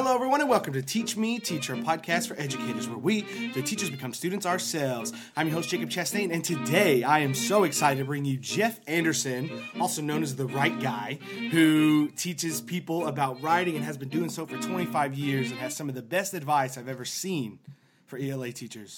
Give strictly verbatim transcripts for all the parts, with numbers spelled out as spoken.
Hello, everyone, and welcome to Teach Me, Teacher, a podcast for educators where we, the teachers, become students ourselves. I'm your host, Jacob Chastain, and today I am so excited to bring you Jeff Anderson, also known as The Right Guy, who teaches people about writing and has been doing so for twenty-five years and has some of the best advice I've ever seen for E L A teachers.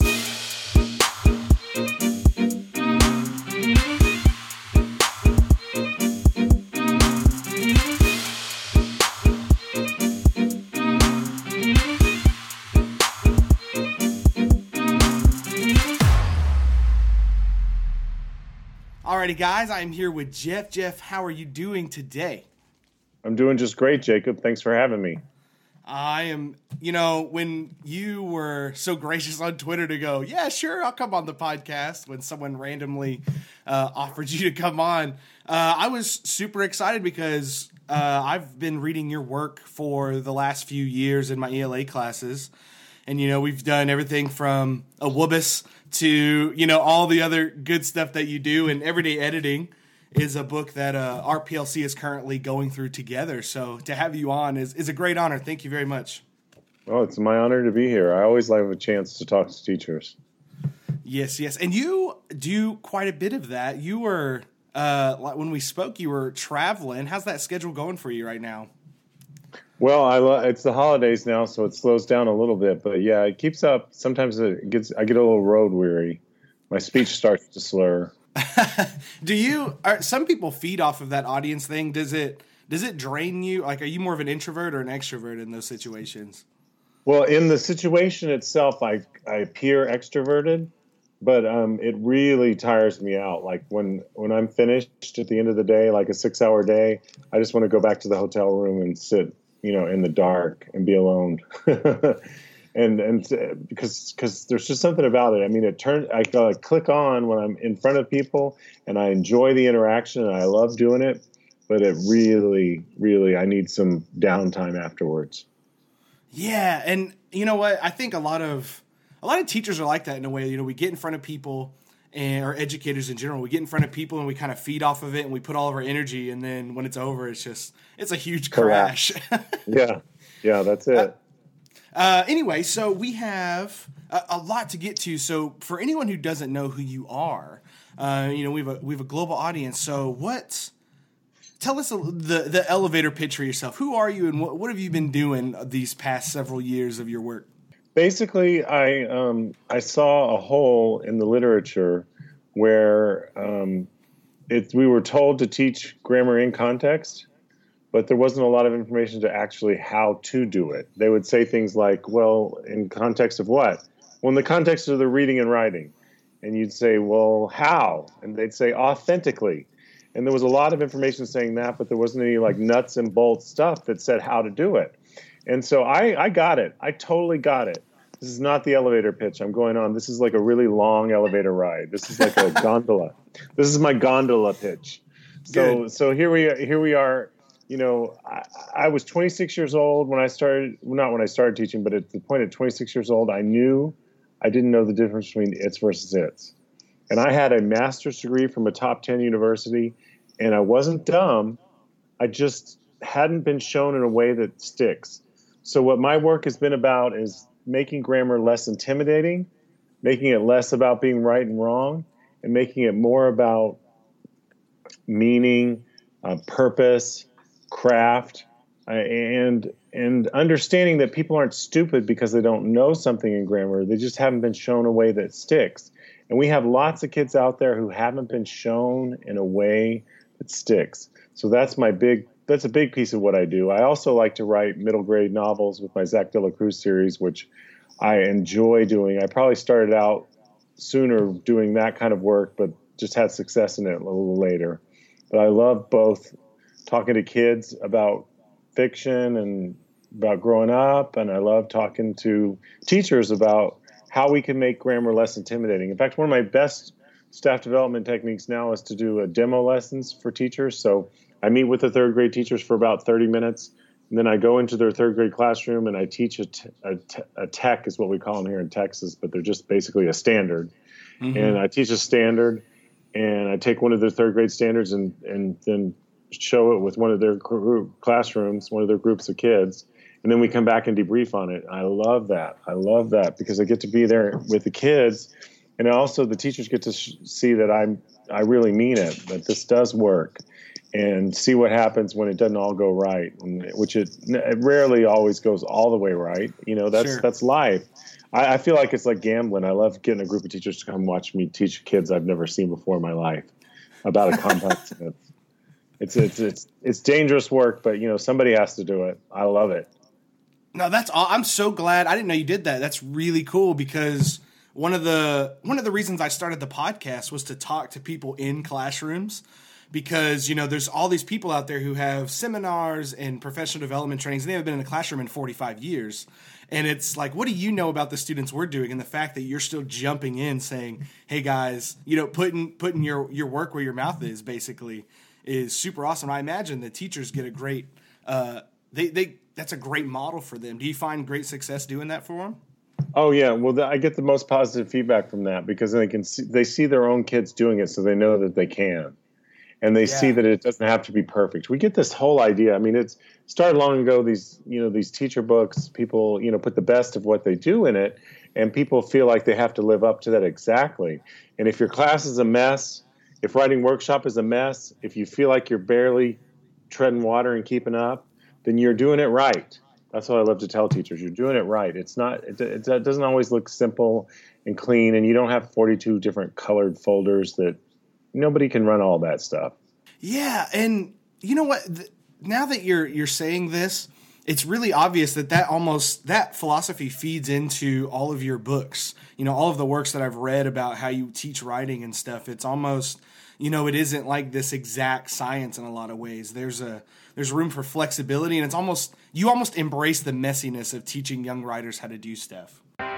Alrighty, guys, I'm here with Jeff. Jeff, how are you doing today? I'm doing just great, Jacob. Thanks for having me. I am, you know, when you were so gracious on Twitter to go, yeah, sure, I'll come on the podcast when someone randomly uh, offered you to come on, uh, I was super excited because uh, I've been reading your work for the last few years in my E L A classes. And, you know, we've done everything from a W B I S to, you know, all the other good stuff that you do. And Everyday Editing is a book that uh, R P L C is currently going through together. So to have you on is, is a great honor. Thank you very much. Well, it's my honor to be here. I always like a chance to talk to teachers. Yes, yes. And you do quite a bit of that. You were, uh, when we spoke, you were traveling. How's that schedule going for you right now? Well, I lo- it's the holidays now, so it slows down a little bit. But yeah, it keeps up. Sometimes it gets. I get a little road weary. My speech starts to slur. Do you? Are, some people feed off of that audience thing. Does it? Does it drain you? Like, are you more of an introvert or an extrovert in those situations? Well, in the situation itself, I I appear extroverted, but um, it really tires me out. Like when when I'm finished at the end of the day, like a six hour day, I just want to go back to the hotel room and sit, you know, in the dark and be alone. and and because because there's just something about it. I mean, it turns I uh, click on when I'm in front of people, and I enjoy the interaction, and I love doing it. But it really, really, I need some downtime afterwards. Yeah, and you know what? I think a lot of a lot of teachers are like that in a way. You know, we get in front of people, and or educators in general, we get in front of people and we kind of feed off of it, and we put all of our energy, and then when it's over, it's just it's a huge crash. yeah, yeah, that's it. Uh, uh, anyway, so we have a, a lot to get to. So for anyone who doesn't know who you are, uh, you know, we have a we have a global audience. So what? Tell us a, the the elevator pitch for yourself. Who are you, and what what have you been doing these past several years of your work? Basically, I um, I saw a hole in the literature where um, it, we were told to teach grammar in context, but there wasn't a lot of information to actually how to do it. They would say things like, well, in context of what? Well, in the context of the reading and writing. And you'd say, well, how? And they'd say authentically. And there was a lot of information saying that, but there wasn't any like nuts and bolts stuff that said how to do it. And so I, I got it. I totally got it. This is not the elevator pitch I'm going on. This is like a really long elevator ride. This is like a gondola. This is my gondola pitch. So Good. so here we here we are. You know, I, I was twenty-six years old when I started. Not when I started teaching, but at the point at twenty-six years old, I knew I didn't know the difference between its versus its. And I had a master's degree from a top ten university, and I wasn't dumb. I just hadn't been shown in a way that sticks. So what my work has been about is making grammar less intimidating, making it less about being right and wrong, and making it more about meaning, uh, purpose, craft, uh, and and understanding that people aren't stupid because they don't know something in grammar. They just haven't been shown a way that sticks. And we have lots of kids out there who haven't been shown in a way that sticks. So that's my big, that's a big piece of what I do. I also like to write middle grade novels with my Zach De La Cruz series, which I enjoy doing. I probably started out sooner doing that kind of work, but just had success in it a little later. But I love both talking to kids about fiction and about growing up, and I love talking to teachers about how we can make grammar less intimidating. In fact, one of my best staff development techniques now is to do a demo lessons for teachers. So I meet with the third grade teachers for about thirty minutes, and then I go into their third grade classroom and I teach a, t- a, t- a tech is what we call them here in Texas, but they're just basically a standard. Mm-hmm. And I teach a standard, and I take one of their third grade standards and, and then show it with one of their group classrooms, one of their groups of kids. and then we come back and debrief on it. I love that. I love that because I get to be there with the kids, and also the teachers get to sh- see that I'm I really mean it, that this does work, and see what happens when it doesn't all go right, and, which it, it rarely always goes all the way right. You know, that's Sure. that's life. I, I feel like it's like gambling. I love getting a group of teachers to come watch me teach kids I've never seen before in my life about a complex. It's it's it's it's dangerous work, but you know somebody has to do it. I love it. No, that's all. I'm so glad. I didn't know you did that. That's really cool because one of the one of the reasons I started the podcast was to talk to people in classrooms, because you know there's all these people out there who have seminars and professional development trainings, and they haven't been in a classroom in forty-five years. And it's like, what do you know about the students we're doing? And the fact that you're still jumping in saying, hey guys, you know, putting putting your, your work where your mouth is basically is super awesome. I imagine the teachers get a great, uh, they, they, that's a great model for them. Do you find great success doing that for them? Oh yeah. Well, the, I get the most positive feedback from that because they can see, they see their own kids doing it. So they know that they can, and they yeah. see that it doesn't have to be perfect. We get this whole idea. I mean, it's started long ago. These, you know, these teacher books, people, you know, put the best of what they do in it, and people feel like they have to live up to that exactly. And if your class is a mess, if writing workshop is a mess, if you feel like you're barely treading water and keeping up, then you're doing it right. That's what I love to tell teachers. You're doing it right. It's not, it, it, it doesn't always look simple and clean, and you don't have forty-two different colored folders that nobody can run all that stuff. Yeah. And you know what, now that you're, you're saying this, it's really obvious that that almost, that philosophy feeds into all of your books. You know, all of the works that I've read about how you teach writing and stuff, it's almost, you know, it isn't like this exact science in a lot of ways. There's a, there's room for flexibility, and it's almost, you almost embrace the messiness of teaching young writers how to do stuff.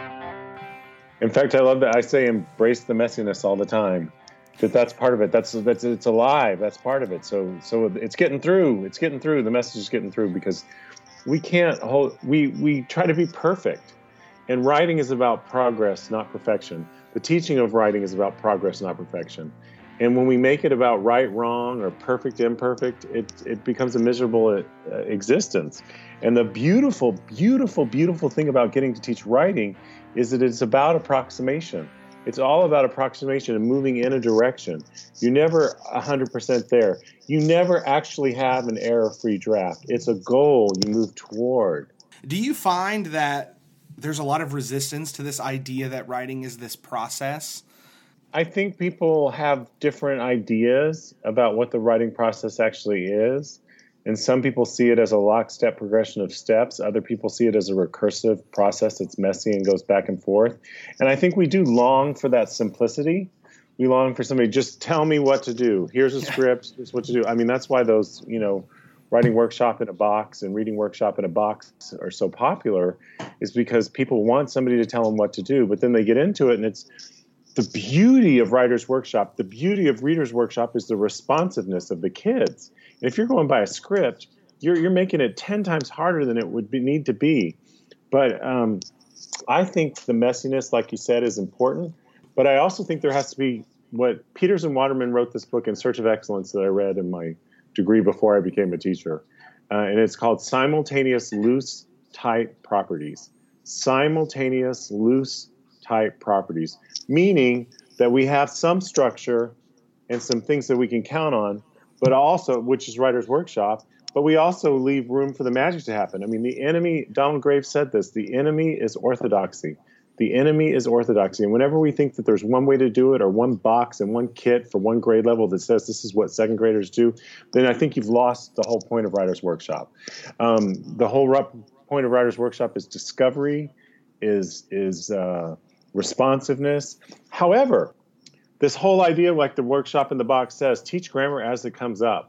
In fact, I love that. I say embrace the messiness all the time. That that's part of it. That's that's it's alive. That's part of it. So so it's getting through. It's getting through. The message is getting through because we can't hold. We we try to be perfect, and writing is about progress, not perfection. The teaching of writing is about progress, not perfection. And when we make it about right, wrong, or perfect, imperfect, it it becomes a miserable uh, existence. And the beautiful, beautiful, beautiful thing about getting to teach writing is that it's about approximation. It's all about approximation and moving in a direction. You're never one hundred percent there. You never actually have an error-free draft. It's a goal you move toward. Do you find that there's a lot of resistance to this idea that writing is this process? I think people have different ideas about what the writing process actually is. And some people see it as a lockstep progression of steps. Other people see it as a recursive process that's messy and goes back and forth. And I think we do long for that simplicity. We long for somebody, just tell me what to do. Here's a script, here's what to do. I mean, that's why those, you know, writing workshop in a box and reading workshop in a box are so popular, is because people want somebody to tell them what to do. But then they get into it, and it's the beauty of Writer's Workshop, the beauty of Reader's Workshop is the responsiveness of the kids. And if you're going by a script, you're you're making it ten times harder than it would be, need to be. But um, I think the messiness, like you said, is important. But I also think there has to be what Peters and Waterman wrote this book In Search of Excellence that I read in my degree before I became a teacher. Uh, and it's called Simultaneous Loose Tight Properties. Simultaneous Loose Tight Properties, meaning that we have some structure and some things that we can count on, but also, which is Writer's Workshop, but we also leave room for the magic to happen. I mean, the enemy, Donald Graves said this, the enemy is orthodoxy. The enemy is orthodoxy. And whenever we think that there's one way to do it, or one box and one kit for one grade level that says this is what second graders do, then I think you've lost the whole point of Writer's Workshop. Um, the whole point of Writer's Workshop is discovery, is, is uh, responsiveness. However, this whole idea, like the workshop in the box says, teach grammar as it comes up.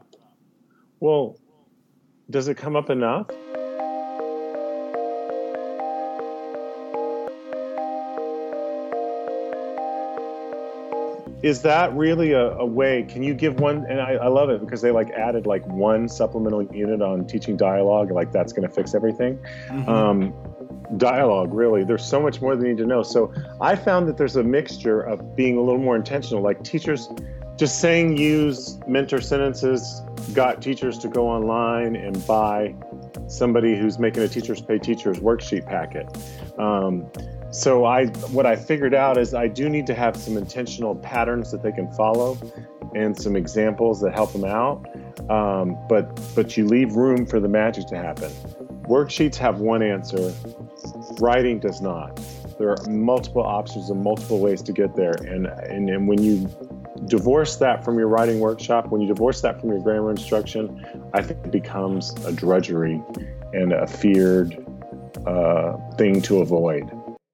Well, does it come up enough? Is that really a, a way? Can you give one? And I, I love it because they like added like one supplemental unit on teaching dialogue, like that's going to fix everything. Mm-hmm. Um, dialogue, really. There's so much more they need to know. So I found that there's a mixture of being a little more intentional. Like teachers just saying use mentor sentences got teachers to go online and buy somebody who's making a teachers pay teachers worksheet packet. Um, so I, what I figured out is I do need to have some intentional patterns that they can follow and some examples that help them out. Um, but, but you leave room for the magic to happen. Worksheets have one answer. Writing does not. There are multiple options and multiple ways to get there. And, and, and when you divorce that from your writing workshop, when you divorce that from your grammar instruction, I think it becomes a drudgery and a feared uh, thing to avoid.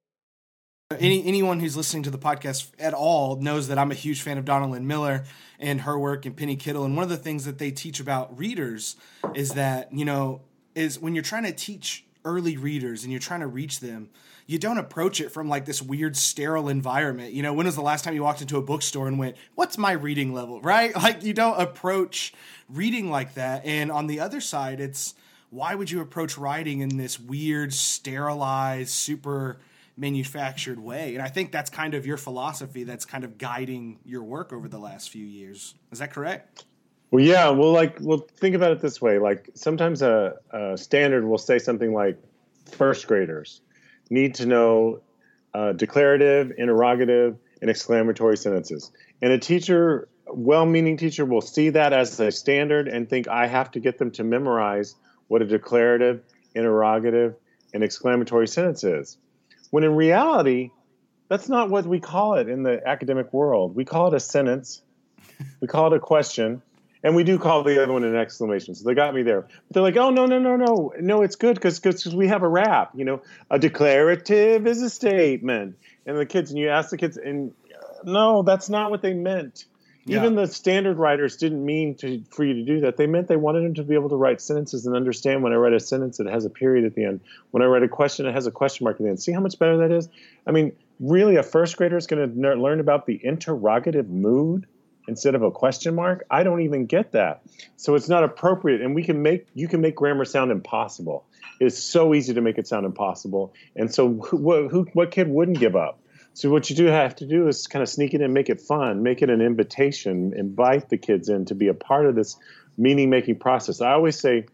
Any anyone who's listening to the podcast at all knows that I'm a huge fan of Donna Lynn Miller and her work and Penny Kittle. And one of the things that they teach about readers is that, you know, is when you're trying to teach early readers and you're trying to reach them, you don't approach it from like this weird sterile environment. You know, when was the last time you walked into a bookstore and went, what's my reading level, right? Like you don't approach reading like that. And on the other side, it's why would you approach writing in this weird, sterilized, super manufactured way? And I think that's kind of your philosophy that's kind of guiding your work over the last few years. Is that correct? Well, yeah. Well, like, well, think about it this way. Like sometimes a, a standard will say something like first graders need to know uh, declarative, interrogative, and exclamatory sentences. And a teacher, well-meaning teacher, will see that as a standard and think I have to get them to memorize what a declarative, interrogative, and exclamatory sentence is. When in reality, that's not what we call it in the academic world. We call it a sentence. We call it a question. And we do call the other one an exclamation. So they got me there. But they're like, oh, no, no, no, no. No, it's good because because we have a rap. You know, a declarative is a statement. And the kids, and you ask the kids, and uh, no, that's not what they meant. Yeah. Even the standard writers didn't mean to, for you to do that. They meant they wanted them to be able to write sentences and understand when I write a sentence, it has a period at the end. When I write a question, it has a question mark at the end. See how much better that is? I mean, really, a first grader is going to learn about the interrogative mood instead of a question mark? I don't even get that. So it's not appropriate. And we can make, you can make grammar sound impossible. It's so easy to make it sound impossible. And so who, who, what kid wouldn't give up? So what you do have to do is kind of sneak it in, make it fun, make it an invitation, invite the kids in to be a part of this meaning-making process. I always say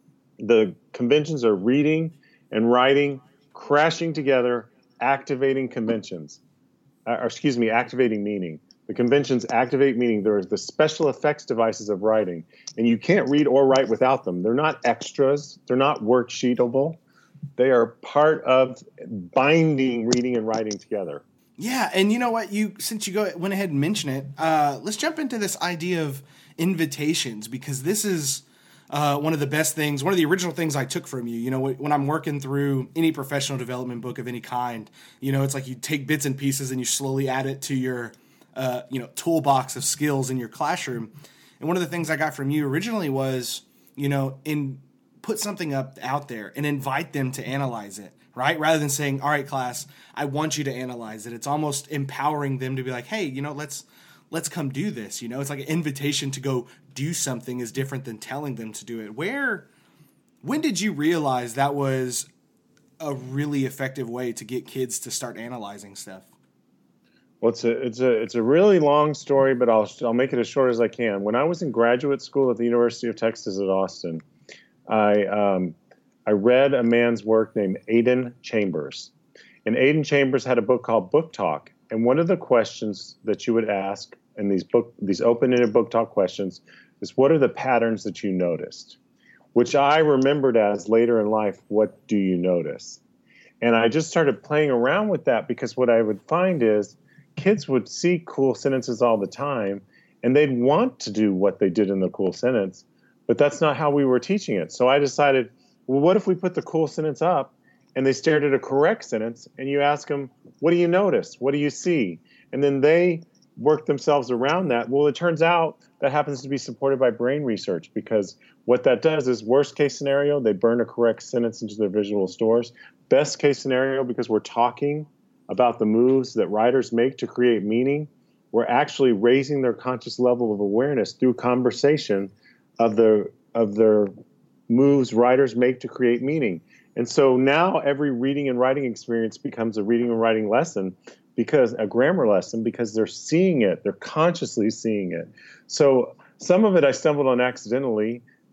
the conventions are reading and writing, crashing together, activating conventions, uh, or excuse me, activating meaning. The conventions activate meaning. There are the special effects devices of writing, and you can't read or write without them. They're not extras. They're not worksheetable. They are part of binding reading and writing together. Yeah, and you know what? You since you go went ahead and mentioned it, uh, let's jump into this idea of invitations, because this is uh, one of the best things, one of the original things I took from you. You know, when I'm working through any professional development book of any kind, you know, it's like you take bits and pieces and you slowly add it to your Uh, you know, toolbox of skills in your classroom. And one of the things I got from you originally was, you know, in put something up out there and invite them to analyze it, right? Rather than saying, all right, class, I want you to analyze it. It's almost empowering them to be like, hey, you know, let's, let's come do this. You know, it's like an invitation to go do something is different than telling them to do it. Where, when did you realize that was a really effective way to get kids to start analyzing stuff? Well, it's a it's a it's a really long story, but I'll I'll make it as short as I can. When I was in graduate school at the University of Texas at Austin, I um, I read a man's work named Aidan Chambers, and Aidan Chambers had a book called Book Talk. And one of the questions that you would ask in these book these open-ended book talk questions is, what are the patterns that you noticed? Which I remembered as later in life, what do you notice? And I just started playing around with that, because what I would find is kids would see cool sentences all the time, and they'd want to do what they did in the cool sentence, but that's not how we were teaching it. So I decided, well, what if we put the cool sentence up and they stared at a correct sentence, and you ask them, what do you notice? What do you see? And then they work themselves around that. Well, it turns out that happens to be supported by brain research, because what that does is, worst case scenario, they burn a correct sentence into their visual stores. Best case scenario, because we're talking about the moves that writers make to create meaning, we're actually raising their conscious level of awareness through conversation of the of their moves writers make to create meaning. And so now every reading and writing experience becomes a reading and writing lesson, because a grammar lesson, because they're seeing it, they're consciously seeing it. So some of it I stumbled on accidentally,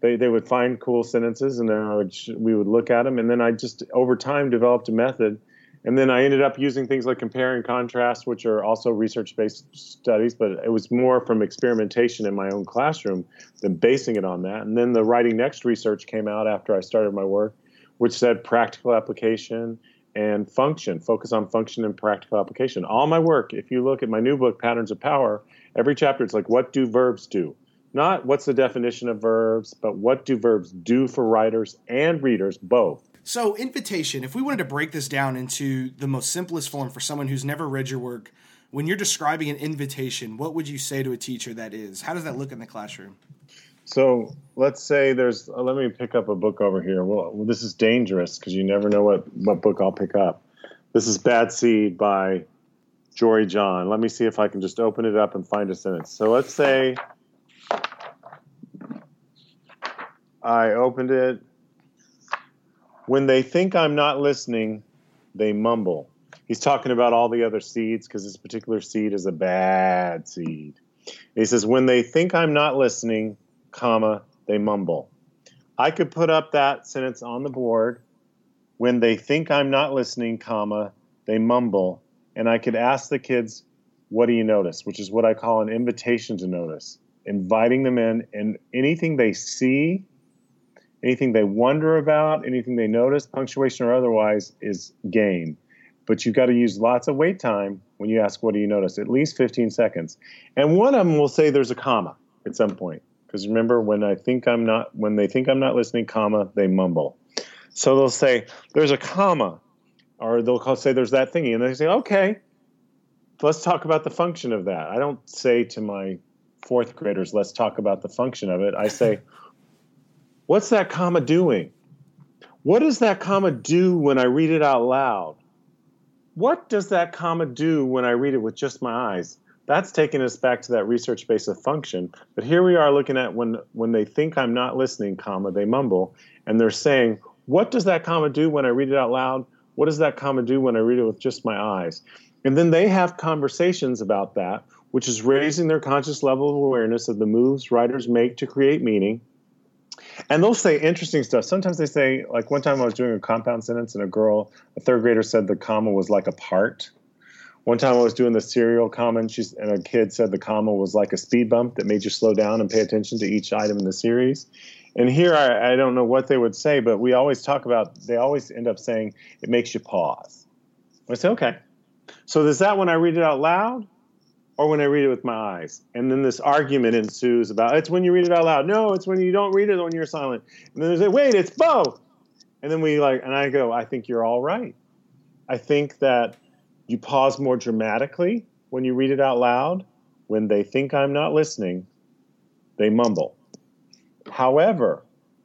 They they would find cool sentences, and then I would we would look at them, and then I just over time developed a method, and then I ended up using things like compare and contrast, which are also research-based studies, but it was more from experimentation in my own classroom than basing it on that. And then the Writing Next research came out after I started my work, which said practical application and function, focus on function and practical application. All my work, if you look at my new book, Patterns of Power, every chapter it's like, what do verbs do? Not what's the definition of verbs, but what do verbs do for writers and readers both? So invitation, if we wanted to break this down into the most simplest form for someone who's never read your work, when you're describing an invitation, what would you say to a teacher that is? How does that look in the classroom? So let's say there's, uh, let me pick up a book over here. Well, well this is dangerous because you never know what, what book I'll pick up. This is Bad Seed by Jory John. Let me see if I can just open it up and find a sentence. So let's say I opened it. When they think I'm not listening, they mumble. He's talking about all the other seeds because this particular seed is a bad seed. He says, when they think I'm not listening, comma, they mumble. I could put up that sentence on the board. When they think I'm not listening, comma, they mumble. And I could ask the kids, what do you notice? Which is what I call an invitation to notice. Inviting them in, and anything they see, anything they wonder about, anything they notice, punctuation or otherwise, is game. But you've got to use lots of wait time when you ask, what do you notice? At least fifteen seconds. And one of them will say there's a comma at some point. Because remember, when I think I'm not, when they think I'm not listening, comma, they mumble. So they'll say, there's a comma. Or they'll call, say there's that thingy. And they say, okay, let's talk about the function of that. I don't say to my fourth graders, let's talk about the function of it. I say, what's that comma doing? What does that comma do when I read it out loud? What does that comma do when I read it with just my eyes? That's taking us back to that research base of function. But here we are looking at when, when they think I'm not listening, comma, they mumble. And they're saying, what does that comma do when I read it out loud? What does that comma do when I read it with just my eyes? And then they have conversations about that, which is raising their conscious level of awareness of the moves writers make to create meaning. And they'll say interesting stuff. Sometimes they say, like one time I was doing a compound sentence and a girl, a third grader, said the comma was like a part. One time I was doing the serial comma and, she's, and a kid said the comma was like a speed bump that made you slow down and pay attention to each item in the series. And here I, I don't know what they would say, but we always talk about, they always end up saying it makes you pause. I say, okay. So is that when I read it out loud? Or when I read it with my eyes? And then this argument ensues about, it's when you read it out loud. No, it's when you don't read it when you're silent. And then they say, wait, it's both. And then we like, and I go, I think you're all right. I think that you pause more dramatically when you read it out loud. When they think I'm not listening, they mumble. However,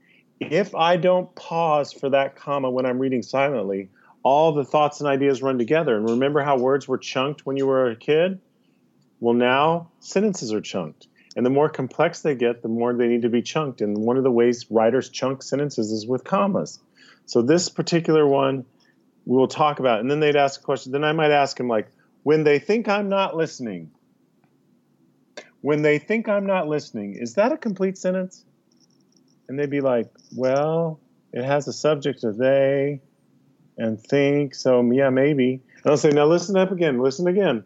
if I don't pause for that comma when I'm reading silently, all the thoughts and ideas run together. And remember how words were chunked when you were a kid? Well, now sentences are chunked. And the more complex they get, the more they need to be chunked. And one of the ways writers chunk sentences is with commas. So this particular one, we will talk about. And then they'd ask a question. Then I might ask them, like, when they think I'm not listening, when they think I'm not listening, is that a complete sentence? And they'd be like, well, it has a subject of they and think. So, yeah, maybe. And I'll say, now listen up again. Listen again.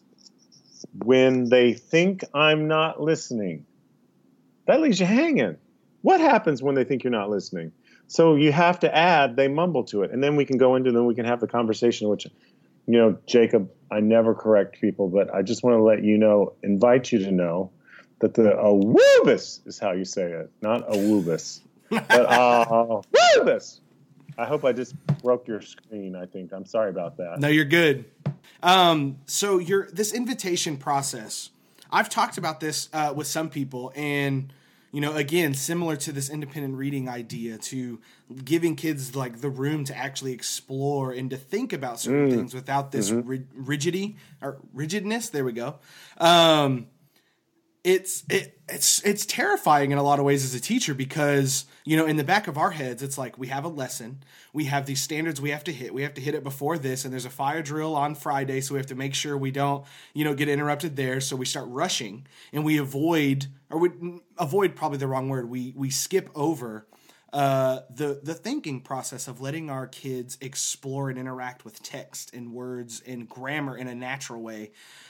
When they think I'm not listening, that leaves you hanging. What happens when they think you're not listening? So you have to add, they mumble to it. And then we can go into, then we can have the conversation, which, you know, Jacob, I never correct people, but I just want to let you know, invite you to know that the awoobus is how you say it, not awoobus. But uh, awoobus. I hope I just broke your screen, I think. I'm sorry about that. No, you're good. Um, so your this invitation process, I've talked about this uh, with some people, and you know, again, similar to this independent reading idea, to giving kids like the room to actually explore and to think about certain mm. things without this mm-hmm. ri- rigidity or rigidness. There we go. Um, it's it, it's it's terrifying in a lot of ways as a teacher, because, you know, in the back of our heads, it's like we have a lesson, we have these standards we have to hit, we have to hit it before this, and there's a fire drill on Friday, so we have to make sure we don't, you know, get interrupted there. So we start rushing, and we avoid, or we avoid probably the wrong word. We we skip over uh, the the thinking process of letting our kids explore and interact with text and words and grammar in a natural way.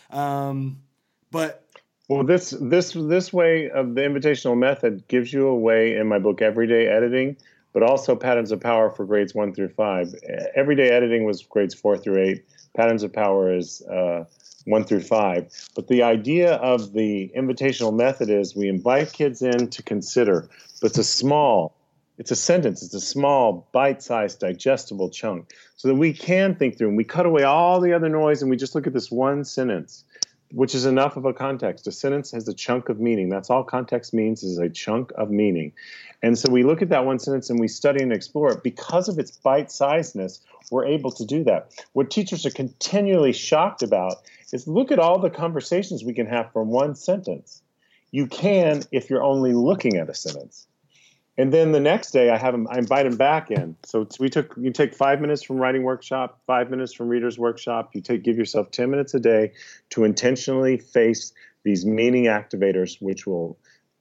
Um, but Well, this this this way of the invitational method gives you a way in my book, Everyday Editing, but also Patterns of Power for grades one through five. Everyday Editing was grades four through eight. Patterns of Power is uh, one through five. But the idea of the invitational method is we invite kids in to consider, but it's a small, it's a sentence, it's a small, bite-sized, digestible chunk, so that we can think through, and we cut away all the other noise, and we just look at this one sentence, which is enough of a context. A sentence has a chunk of meaning. That's all context means, is a chunk of meaning. And so we look at that one sentence and we study and explore it. Because of its bite-sizedness, we're able to do that. What teachers are continually shocked about is look at all the conversations we can have from one sentence. You can if you're only looking at a sentence. And then the next day, I have them, I invite them back in. So we took you take five minutes from writing workshop, five minutes from readers workshop. You take give yourself ten minutes a day to intentionally face these meaning activators, which will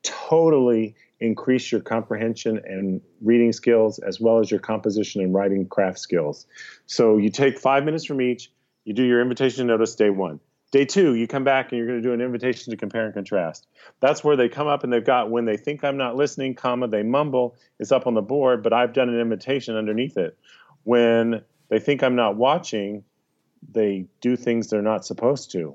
totally increase your comprehension and reading skills, as well as your composition and writing craft skills. So you take five minutes from each. You do your invitation notice day one. Day two, you come back and you're going to do an invitation to compare and contrast. That's where they come up and they've got, when they think I'm not listening, comma, they mumble, is up on the board, but I've done an invitation underneath it. When they think I'm not watching, they do things they're not supposed to.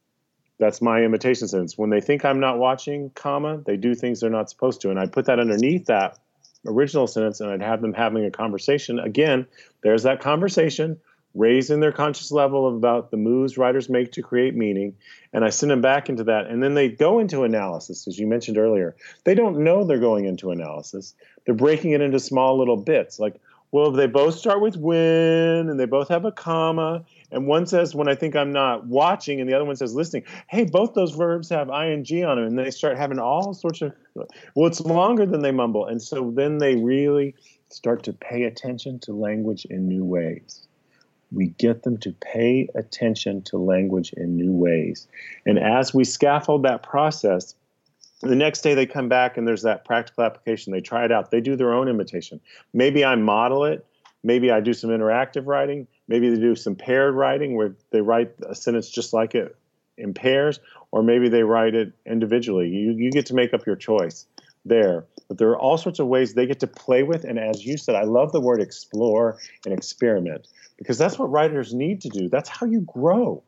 That's my invitation sentence. When they think I'm not watching, comma, they do things they're not supposed to. And I put that underneath that original sentence, and I'd have them having a conversation. Again, there's that conversation, raising their conscious level about the moves writers make to create meaning, and I send them back into that, and then they go into analysis, as you mentioned earlier. They don't know they're going into analysis. They're breaking it into small little bits, like, well, they both start with when, and they both have a comma, and one says, when I think I'm not watching, and the other one says listening. Hey, both those verbs have ing on them, and they start having all sorts of, well, it's longer than they mumble, and so then they really start to pay attention to language in new ways. We get them to pay attention to language in new ways. And as we scaffold that process, the next day they come back and there's that practical application. They try it out. They do their own imitation. Maybe I model it. Maybe I do some interactive writing. Maybe they do some paired writing where they write a sentence just like it in pairs, or maybe they write it individually. You, you get to make up your choice there. But there are all sorts of ways they get to play with. And as you said, I love the word explore and experiment, because that's what writers need to do. That's how you grow.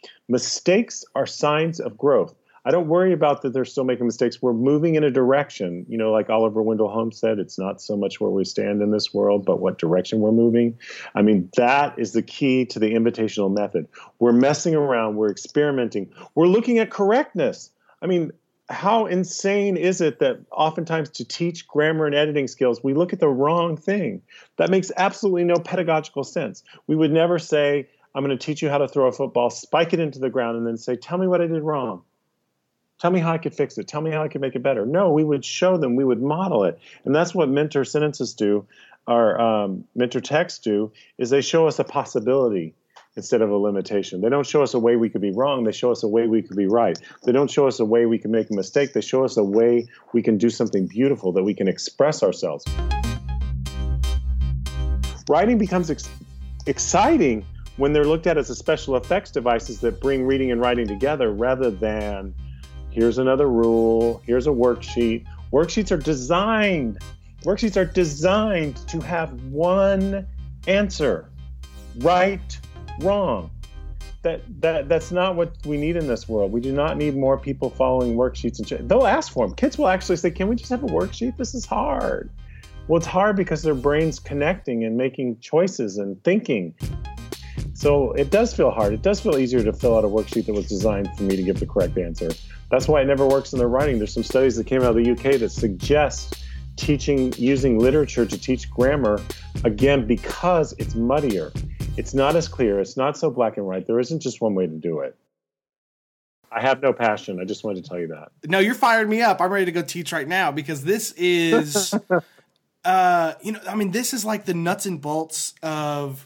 Mistakes are signs of growth. I don't worry about that they're still making mistakes. We're moving in a direction. You know, like Oliver Wendell Holmes said, it's not so much where we stand in this world, but what direction we're moving. I mean, that is the key to the invitational method. We're messing around. We're experimenting. We're looking at correctness. I mean, how insane is it that oftentimes to teach grammar and editing skills, we look at the wrong thing? That makes absolutely no pedagogical sense. We would never say, I'm going to teach you how to throw a football, spike it into the ground, and then say, tell me what I did wrong. Tell me how I could fix it. Tell me how I could make it better. No, we would show them. We would model it. And that's what mentor sentences do, or um, mentor texts do, is they show us a possibility instead of a limitation. They don't show us a way we could be wrong. They show us a way we could be right. They don't show us a way we can make a mistake. They show us a way we can do something beautiful, that we can express ourselves. Writing becomes ex- exciting when they're looked at as a special effects devices that bring reading and writing together, rather than here's another rule, here's a worksheet. Worksheets are designed, worksheets are designed to have one answer, right, wrong. That that that's not what we need in this world. We do not need more people following worksheets and ch- they'll ask for them. Kids will actually say, "Can we just have a worksheet? This is hard." Well, it's hard because their brain's connecting and making choices and thinking. So it does feel hard. It does feel easier to fill out a worksheet that was designed for me to give the correct answer. That's why it never works in their writing. There's some studies that came out of the U K that suggest teaching using literature to teach grammar, again, because it's muddier. It's not as clear. It's not so black and white. There isn't just one way to do it. I have no passion. I just wanted to tell you that. No, you're firing me up. I'm ready to go teach right now because this is, uh, you know, I mean, this is like the nuts and bolts of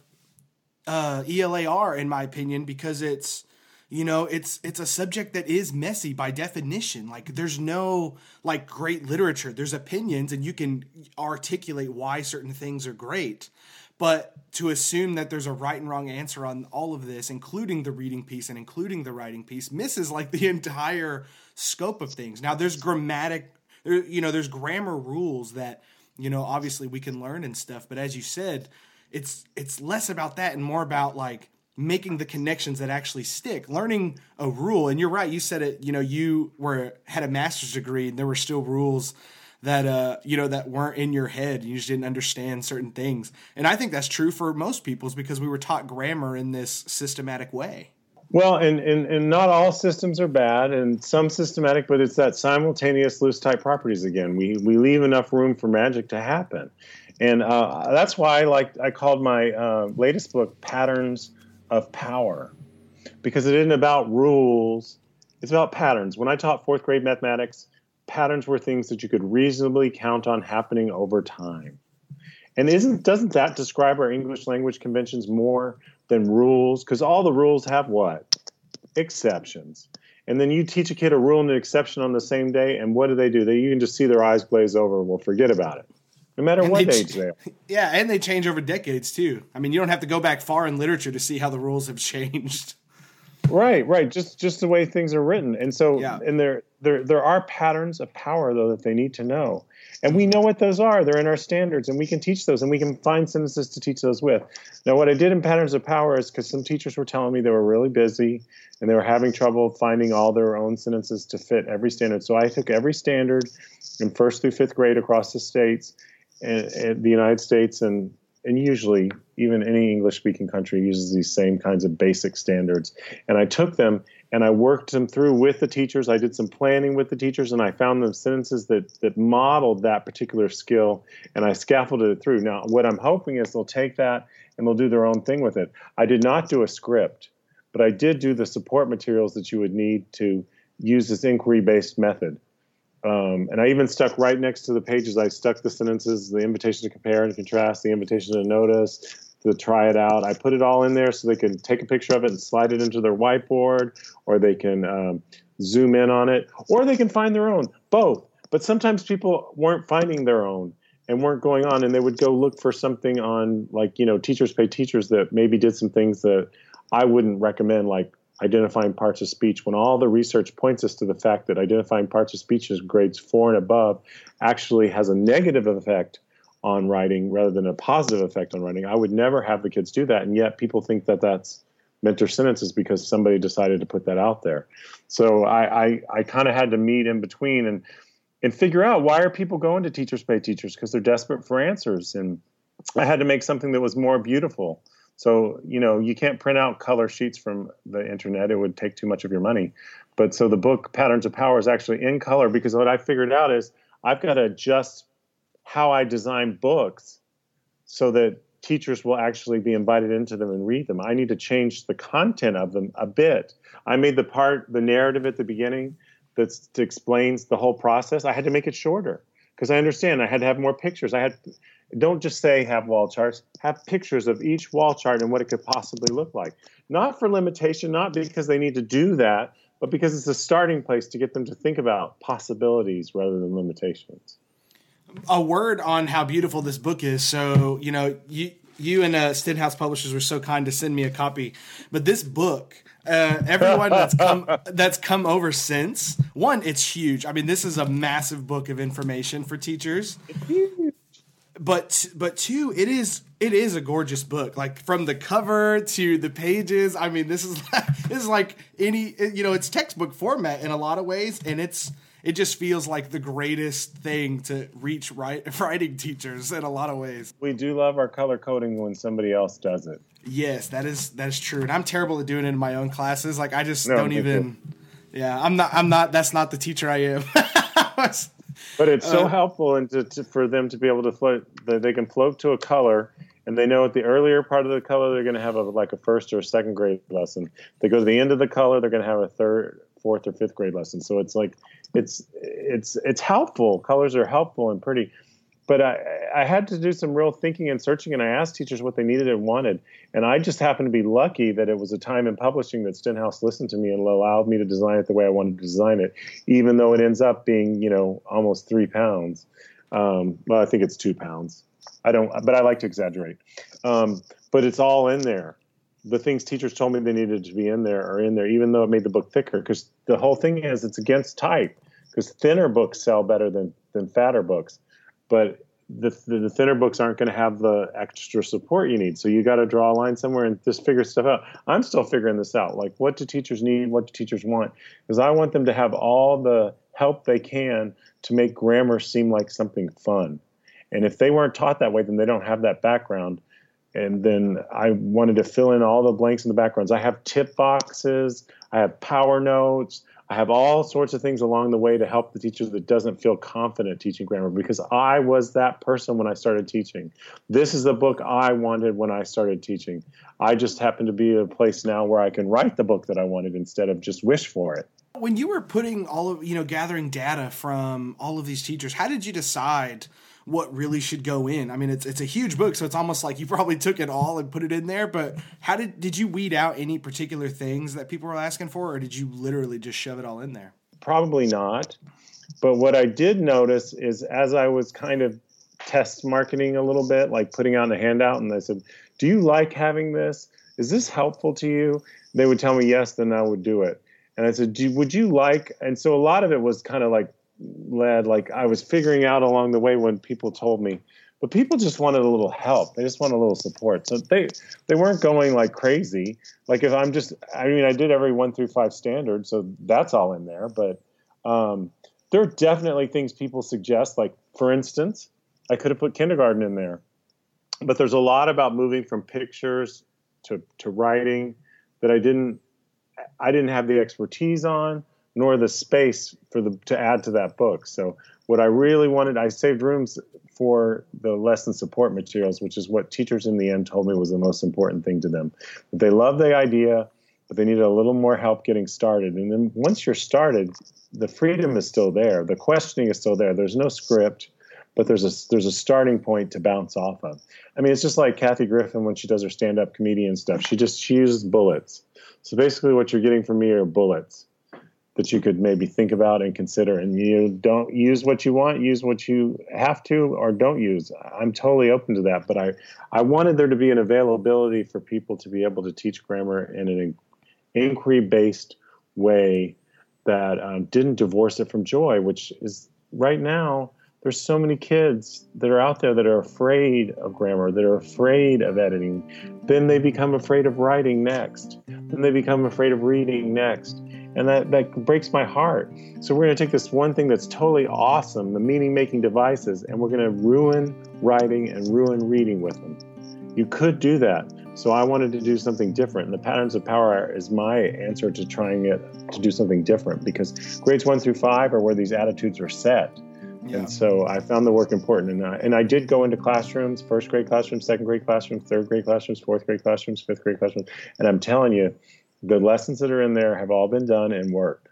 uh, E L A R, in my opinion, because it's, you know, it's it's a subject that is messy by definition. Like, there's no like great literature. There's opinions, and you can articulate why certain things are great. But to assume that there's a right and wrong answer on all of this, including the reading piece and including the writing piece, misses like the entire scope of things. Now, there's grammatic, you know, there's grammar rules that, you know, obviously we can learn and stuff. But as you said, it's it's less about that and more about like making the connections that actually stick. Learning a rule, and you're right, you said it. You know, you were had a master's degree, and there were still rules that uh you know that weren't in your head. You just didn't understand certain things, and I think that's true for most people's because we were taught grammar in this systematic way. Well, and, and and not all systems are bad, and some systematic, but it's that simultaneous loose type properties again. We we leave enough room for magic to happen, and uh, that's why like I called my uh, latest book Patterns of Power, because it isn't about rules. It's about patterns. When I taught fourth grade mathematics, patterns were things that you could reasonably count on happening over time. And isn't doesn't that describe our English language conventions more than rules? Because all the rules have what? Exceptions. And then you teach a kid a rule and an exception on the same day, and what do they do? They you can just see their eyes glaze over and will forget about it, no matter And what they age ch- they are. Yeah, and they change over decades too. I mean, you don't have to go back far in literature to see how the rules have changed. Right, right. Just just the way things are written. And so Yeah. and there there there are patterns of power though that they need to know. And we know what those are. They're in our standards, and we can teach those, and we can find sentences to teach those with. Now, what I did in Patterns of Power is because some teachers were telling me they were really busy and they were having trouble finding all their own sentences to fit every standard. So I took every standard in first through fifth grade across the states, and, and the United States, and and usually even any English-speaking country uses these same kinds of basic standards. And I took them and I worked them through with the teachers. I did some planning with the teachers, and I found them sentences that that modeled that particular skill, and I scaffolded it through. Now, what I'm hoping is they'll take that and they'll do their own thing with it. I did not do a script, but I did do the support materials that you would need to use this inquiry-based method. Um, and I even stuck right next to the pages, I stuck the sentences, the invitation to compare and contrast, the invitation to notice, to try it out. I put it all in there so they can take a picture of it and slide it into their whiteboard, or they can um, zoom in on it, or they can find their own, both. But sometimes people weren't finding their own and weren't going on, and they would go look for something on, like, you know, Teachers Pay Teachers that maybe did some things that I wouldn't recommend, like identifying parts of speech, when all the research points us to the fact that identifying parts of speech as grades four and above actually has a negative effect on writing rather than a positive effect on writing. I would never have the kids do that, and yet people think that that's mentor sentences because somebody decided to put that out there. So I, I, I kind of had to meet in between and and figure out, why are people going to Teachers Pay Teachers? Because they're desperate for answers, and I had to make something that was more beautiful. So, you know, you can't print out color sheets from the internet. It would take too much of your money. But so the book Patterns of Power is actually in color, because what I figured out is I've got to adjust how I design books so that teachers will actually be invited into them and read them. I need to change the content of them a bit. I made the part, the narrative at the beginning that explains the whole process. I had to make it shorter because I understand I had to have more pictures. I had Don't just say have wall charts, have pictures of each wall chart and what it could possibly look like. Not for limitation, not because they need to do that, but because it's a starting place to get them to think about possibilities rather than limitations. A word on how beautiful this book is. So, you know, you you and uh, Stenhouse Publishers were so kind to send me a copy. But this book, uh, everyone that's come that's come over since, one, it's huge. I mean, this is a massive book of information for teachers. It's huge. But but two, it is it is a gorgeous book. Like from the cover to the pages. I mean, this is like, this is like any, you know, it's textbook format in a lot of ways, and it's it just feels like the greatest thing to reach write, writing teachers in a lot of ways. We do love our color coding when somebody else does it. Yes, that is that is true, and I'm terrible at doing it in my own classes. Like I just No, don't me even. too. Yeah, I'm not. I'm not. That's not the teacher I am. But it's so Uh, helpful and to, to, for them to be able to float, that they can float to a color, and they know at the earlier part of the color they're going to have a, like a first or a second grade lesson. They go to the end of the color, they're going to have a third, fourth or fifth grade lesson. So it's like, it's, it's, it's helpful. Colors are helpful and pretty. But I, I had to do some real thinking and searching, and I asked teachers what they needed and wanted. And I just happened to be lucky that it was a time in publishing that Stenhouse listened to me and allowed me to design it the way I wanted to design it, even though it ends up being, you know, almost three pounds. Um, well, I think it's two pounds. I don't, but I like to exaggerate. Um, but it's all in there. The things teachers told me they needed to be in there are in there, even though it made the book thicker. Because the whole thing is it's against type, because thinner books sell better than, than fatter books. But the, the, the thinner books aren't going to have the extra support you need. So you got to draw a line somewhere and just figure stuff out. I'm still figuring this out. Like, what do teachers need? What do teachers want? Because I want them to have all the help they can to make grammar seem like something fun. And if they weren't taught that way, then they don't have that background. And then I wanted to fill in all the blanks in the backgrounds. I have tip boxes. I have power notes. I have all sorts of things along the way to help the teacher that doesn't feel confident teaching grammar, because I was that person when I started teaching. This is the book I wanted when I started teaching. I just happen to be at a place now where I can write the book that I wanted instead of just wish for it. When you were putting all of, you know, gathering data from all of these teachers, how did you decide what really should go in? I mean, it's it's a huge book, so it's almost like you probably took it all and put it in there, but how did did you weed out any particular things that people were asking for, or did you literally just shove it all in there? Probably not. But what I did notice is, as I was kind of test marketing a little bit, like putting out a handout, and I said, do you like having this? Is this helpful to you? They would tell me yes, then I would do it. And I said, do, would you like, and so a lot of it was kind of like led, like I was figuring out along the way when people told me, but people just wanted a little help. They just wanted a little support. So they, they weren't going like crazy. Like if I'm just, I mean, I did every one through five standard, so that's all in there. But um, there are definitely things people suggest. Like, for instance, I could have put kindergarten in there, but there's a lot about moving from pictures to, to writing that I didn't, I didn't have the expertise on, nor the space for the to add to that book. So what I really wanted, I saved rooms for the lesson support materials, which is what teachers in the end told me was the most important thing to them. But they loved the idea, but they needed a little more help getting started. And then once you're started, the freedom is still there. The questioning is still there. There's no script, but there's a there's a starting point to bounce off of. I mean, it's just like Kathy Griffin when she does her stand-up comedian stuff. She just she uses bullets. So basically what you're getting from me are bullets that you could maybe think about and consider. And you don't use what you want, use what you have to, or don't use. I'm totally open to that. But I, I wanted there to be an availability for people to be able to teach grammar in an inquiry-based way that um, didn't divorce it from joy, which is right now, there's so many kids that are out there that are afraid of grammar, that are afraid of editing. Then they become afraid of writing next. Then they become afraid of reading next. And that, that breaks my heart. So we're going to take this one thing that's totally awesome, the meaning-making devices, and we're going to ruin writing and ruin reading with them. You could do that. So I wanted to do something different. And the Patterns of Power is my answer to trying it to do something different, because grades one through five are where these attitudes are set. Yeah. And so I found the work important. And I, and I did go into classrooms, first grade classrooms, second grade classrooms, third grade classrooms, fourth grade classrooms, fifth grade classrooms. And I'm telling you, the lessons that are in there have all been done and worked.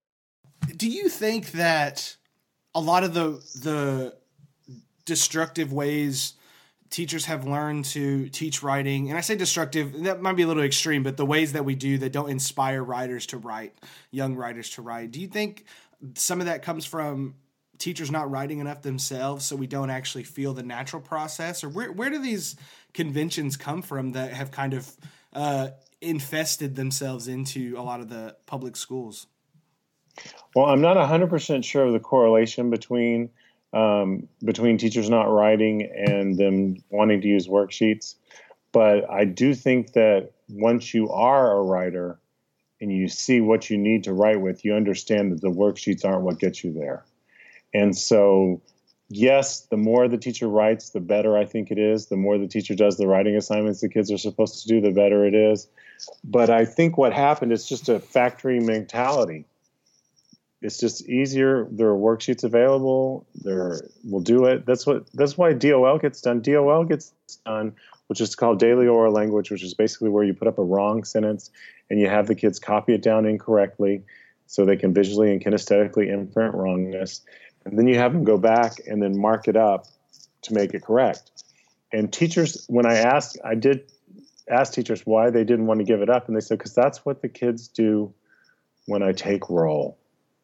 Do you think that a lot of the the destructive ways teachers have learned to teach writing, and I say destructive, that might be a little extreme, but the ways that we do that don't inspire writers to write, young writers to write, do you think some of that comes from teachers not writing enough themselves, so we don't actually feel the natural process? Or where where do these conventions come from that have kind of uh, infested themselves into a lot of the public schools? Well, I'm not one hundred percent sure of the correlation between um, between teachers not writing and them wanting to use worksheets. But I do think that once you are a writer and you see what you need to write with, you understand that the worksheets aren't what gets you there. And so, yes, the more the teacher writes, the better I think it is. The more the teacher does the writing assignments the kids are supposed to do, the better it is. But I think what happened is just a factory mentality. It's just easier. There are worksheets available. There, we'll do it. That's what. That's why D O L gets done. D O L gets done, which is called daily oral language, which is basically where you put up a wrong sentence and you have the kids copy it down incorrectly. so they can visually and kinesthetically imprint wrongness. And then you have them go back and then mark it up to make it correct. And teachers, when I asked, I did ask teachers why they didn't want to give it up. And they said, because that's what the kids do when I take roll.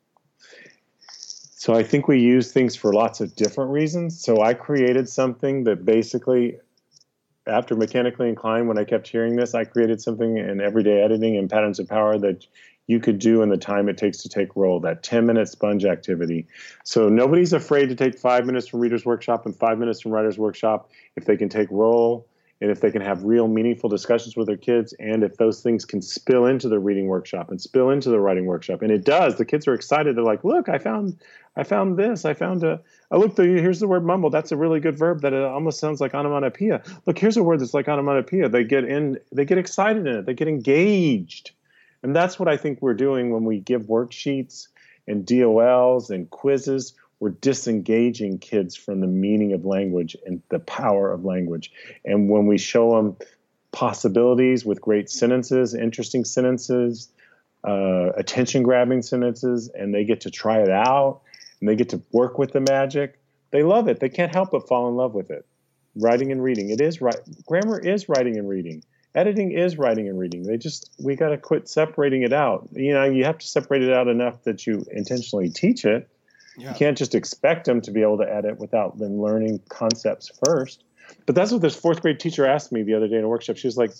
So I think we use things for lots of different reasons. So I created something that basically, after Mechanically Inclined, when I kept hearing this, I created something in everyday editing and Patterns of Power that you could do in the time it takes to take roll, that ten-minute sponge activity. So nobody's afraid to take five minutes from Reader's Workshop and five minutes from Writer's Workshop if they can take roll, and if they can have real meaningful discussions with their kids, and if those things can spill into the reading workshop and spill into the writing workshop. And it does. The kids are excited. They're like, look, I found I found this. I found a, oh, look, here's the word mumble. That's a really good verb that it almost sounds like onomatopoeia. Look, here's a word that's like onomatopoeia. They get in, they get excited in it. They get engaged. And that's what I think we're doing when we give worksheets and D O Ls and quizzes. We're disengaging kids from the meaning of language and the power of language. And when we show them possibilities with great sentences, interesting sentences, uh, attention-grabbing sentences, and they get to try it out, and they get to work with the magic, they love it. They can't help but fall in love with it. Writing and reading. It is right. Grammar is writing and reading. Editing is writing and reading. They just, we got to quit separating it out. You know, you have to separate it out enough that you intentionally teach it. Yeah. You can't just expect them to be able to edit without them learning concepts first. But that's what this fourth grade teacher asked me the other day in a workshop. She was like,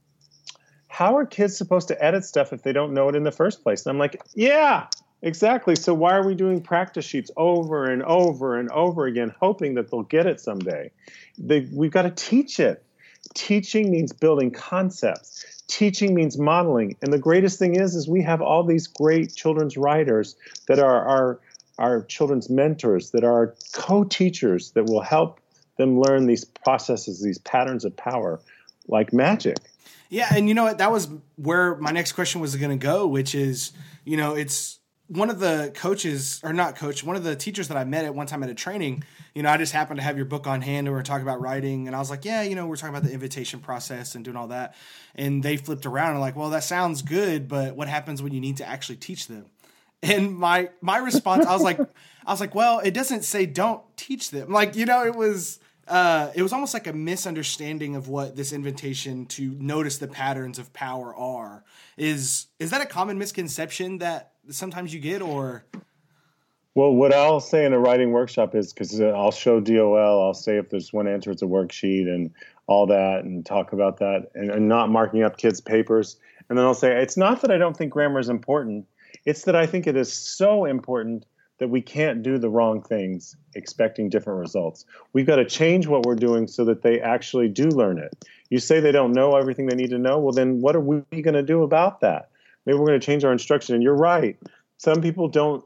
how are kids supposed to edit stuff if they don't know it in the first place? And I'm like, yeah, exactly. So why are we doing practice sheets over and over and over again, hoping that they'll get it someday? They, we've got to teach it. Teaching means building concepts. Teaching means modeling. And the greatest thing is, is we have all these great children's writers that are our, our children's mentors, that are co-teachers that will help them learn these processes, these patterns of power, like magic. Yeah, and you know what? That was where my next question was going to go, which is, you know, it's one of the coaches, or not coach, one of the teachers that I met at one time at a training, you know, I just happened to have your book on hand and we were talking about writing. And I was like, yeah, you know, we're talking about the invitation process and doing all that. And they flipped around and like, well, that sounds good, but what happens when you need to actually teach them? And my my response, I was like, I was like, well, it doesn't say don't teach them. Like, you know, it was uh, it was almost like a misunderstanding of what this invitation to notice the patterns of power are. Is is that a common misconception that sometimes you get, or? Well, what I'll say in a writing workshop is, because I'll show D O L, I'll say if there's one answer, it's a worksheet and all that, and talk about that, and, and not marking up kids' papers. And then I'll say, it's not that I don't think grammar is important. It's that I think it is so important that we can't do the wrong things expecting different results. We've got to change what we're doing so that they actually do learn it. You say they don't know everything they need to know. Well, then what are we going to do about that? Maybe we're going to change our instruction. And you're right. Some people don't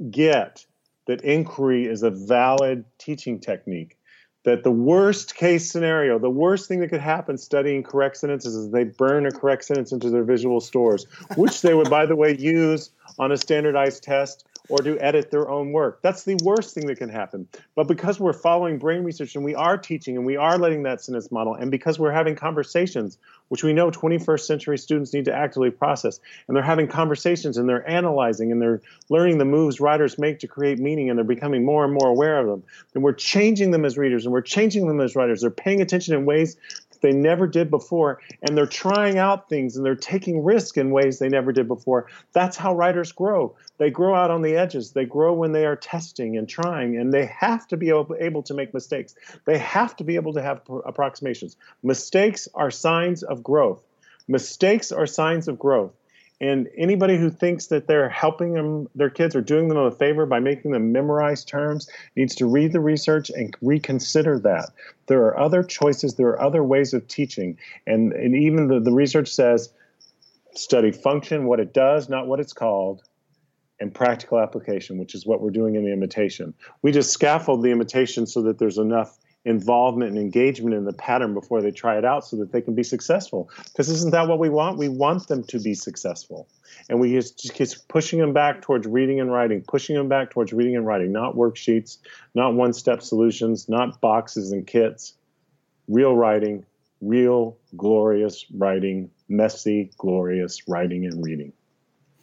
get that inquiry is a valid teaching technique, that the worst case scenario, the worst thing that could happen studying correct sentences is they burn a correct sentence into their visual stores, which they would, by the way, use on a standardized test or to edit their own work. That's the worst thing that can happen. But because we're following brain research and we are teaching and we are letting that sentence model, and because we're having conversations, which we know twenty-first century students need to actively process, and they're having conversations and they're analyzing and they're learning the moves writers make to create meaning, and they're becoming more and more aware of them, then we're changing them as readers and we're changing them as writers. They're paying attention in ways they never did before, and they're trying out things and they're taking risk in ways they never did before. That's how writers grow. They grow out on the edges. They grow when they are testing and trying, and they have to be able, able to make mistakes. They have to be able to have approximations. Mistakes are signs of growth. Mistakes are signs of growth. And anybody who thinks that they're helping them, their kids, or doing them a favor by making them memorize terms needs to read the research and reconsider that. There are other choices. There are other ways of teaching. And, and even the, the research says study function, what it does, not what it's called, and practical application, which is what we're doing in the imitation. We just scaffold the imitation so that there's enough involvement and engagement in the pattern before they try it out so that they can be successful. Because isn't that what we want? We want them to be successful. And we just, just keep pushing them back towards reading and writing, pushing them back towards reading and writing, not worksheets, not one-step solutions, not boxes and kits. Real writing, real glorious writing, messy, glorious writing and reading.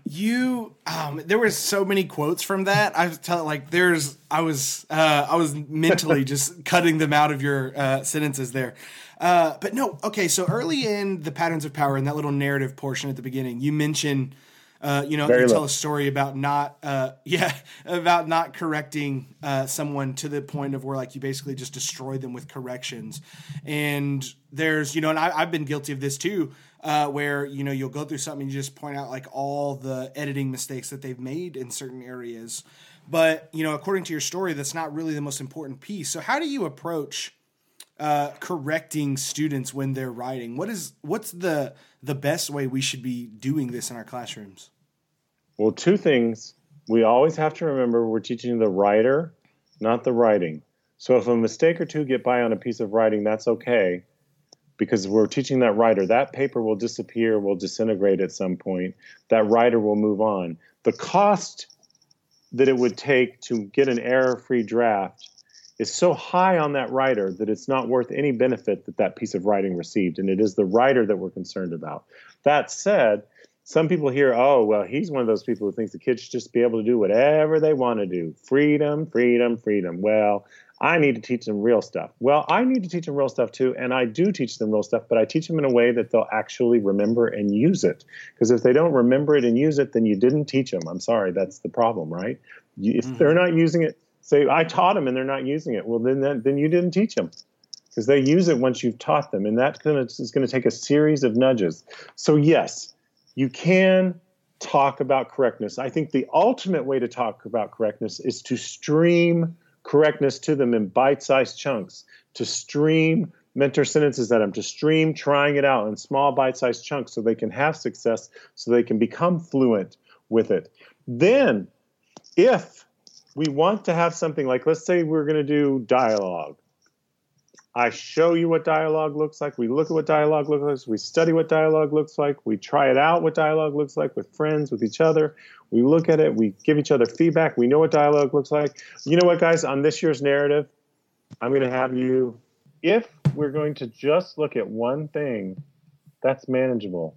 You, um, there were so many quotes from that. I was telling, like, there's, I was, uh, I was mentally just cutting them out of your uh, sentences there. Uh, but no, okay. So early in the Patterns of Power, in that little narrative portion at the beginning, you mentioned, uh, you know, Very you tell low. a story about not, uh, yeah, about not correcting uh, someone to the point of where, like, you basically just destroy them with corrections. And there's, you know, and I, I've been guilty of this too. Uh, where, you know, you'll go through something and you just point out like all the editing mistakes that they've made in certain areas. But, you know, according to your story, that's not really the most important piece. So how do you approach uh, correcting students when they're writing? What is, what's the, the best way we should be doing this in our classrooms? Well, two things. We always have to remember we're teaching the writer, not the writing. So if a mistake or two get by on a piece of writing, that's okay. Because we're teaching that writer. That paper will disappear, will disintegrate at some point. That writer will move on. The cost that it would take to get an error-free draft is so high on that writer that it's not worth any benefit that that piece of writing received. And it is the writer that we're concerned about. That said, some people hear, oh, well, he's one of those people who thinks the kids should just be able to do whatever they want to do. Freedom, freedom, freedom. Well, I need to teach them real stuff. Well, I need to teach them real stuff too, and I do teach them real stuff, but I teach them in a way that they'll actually remember and use it. Because if they don't remember it and use it, then you didn't teach them. I'm sorry, that's the problem, right? You, if mm-hmm. they're not using it, say, I taught them and they're not using it. Well, then that, then you didn't teach them. Because they use it once you've taught them, and that is going to take a series of nudges. So yes, you can talk about correctness. I think the ultimate way to talk about correctness is to stream correctness to them in bite-sized chunks, to stream mentor sentences at them, to stream trying it out in small bite-sized chunks so they can have success, so they can become fluent with it. Then, if we want to have something like, let's say we're going to do dialogue. I show you what dialogue looks like. We look at what dialogue looks like. We study what dialogue looks like. We try it out what dialogue looks like with friends, with each other. We look at it. We give each other feedback. We know what dialogue looks like. You know what, guys? On this year's narrative, I'm going to have you, if we're going to just look at one thing, that's manageable.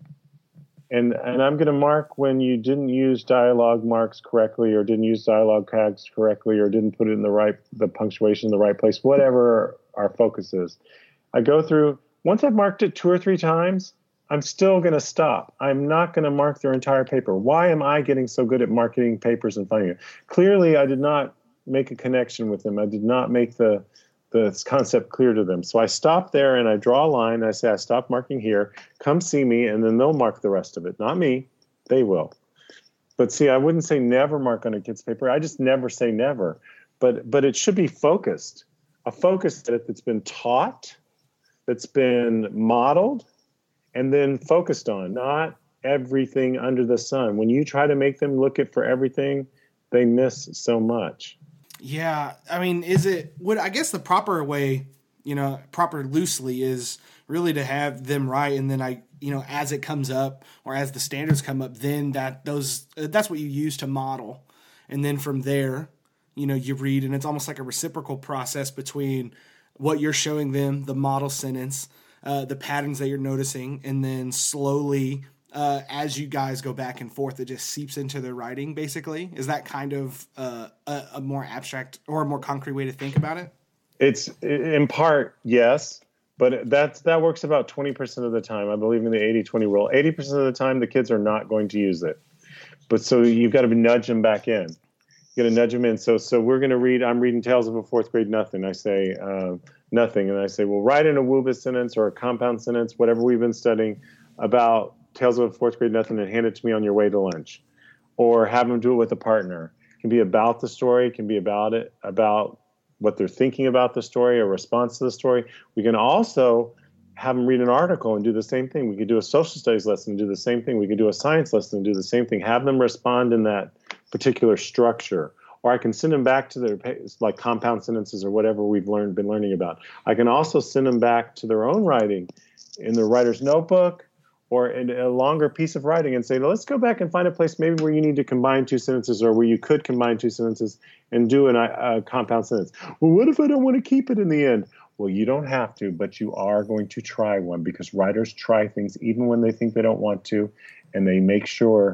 And and I'm going to mark when you didn't use dialogue marks correctly, or didn't use dialogue tags correctly, or didn't put it in the right, the punctuation in the right place, whatever our focus is. I go through, once I've marked it two or three times, I'm still going to stop. I'm not going to mark their entire paper. Why am I getting so good at marking papers and finding it? Clearly, I did not make a connection with them. I did not make the, the concept clear to them. So I stop there and I draw a line. And I say, I stop marking here. Come see me, and then they'll mark the rest of it. Not me. They will. But see, I wouldn't say never mark on a kid's paper. I just never say never. But but it should be focused. A focus that's been taught, that's been modeled, and then focused on, not everything under the sun. When you try to make them look at for everything, they miss so much. Yeah. I mean, is it, what I guess the proper way, you know, proper loosely is really to have them write, and then I, you know, as it comes up or as the standards come up, then that those, that's what you use to model. And then from there, you know, you read, and it's almost like a reciprocal process between what you're showing them, the model sentence, uh, the patterns that you're noticing, and then slowly, uh, as you guys go back and forth, it just seeps into their writing, basically. Is that kind of uh, a, a more abstract or a more concrete way to think about it? It's in part, yes, but that's, that works about twenty percent of the time. I believe in the eighty twenty rule. eighty percent of the time, the kids are not going to use it. But so you've got to nudge them back in. You got to nudge them in. So, so we're going to read, I'm reading Tales of a Fourth Grade Nothing. I say uh, nothing. And I say, well, write in a WUBA sentence or a compound sentence, whatever we've been studying about Tales of a Fourth Grade Nothing, and hand it to me on your way to lunch. Or have them do it with a partner. It can be about the story. It can be about it, about what they're thinking about the story, a response to the story. We can also have them read an article and do the same thing. We could do a social studies lesson and do the same thing. We could do a science lesson and do the same thing. Have them respond in that particular structure. Or I can send them back to their, like compound sentences or whatever we've learned, been learning about. I can also send them back to their own writing in the writer's notebook or in a longer piece of writing and say, let's go back and find a place maybe where you need to combine two sentences, or where you could combine two sentences and do an, a compound sentence. Well, what if I don't want to keep it in the end? Well, you don't have to, but you are going to try one, because writers try things even when they think they don't want to, and they make sure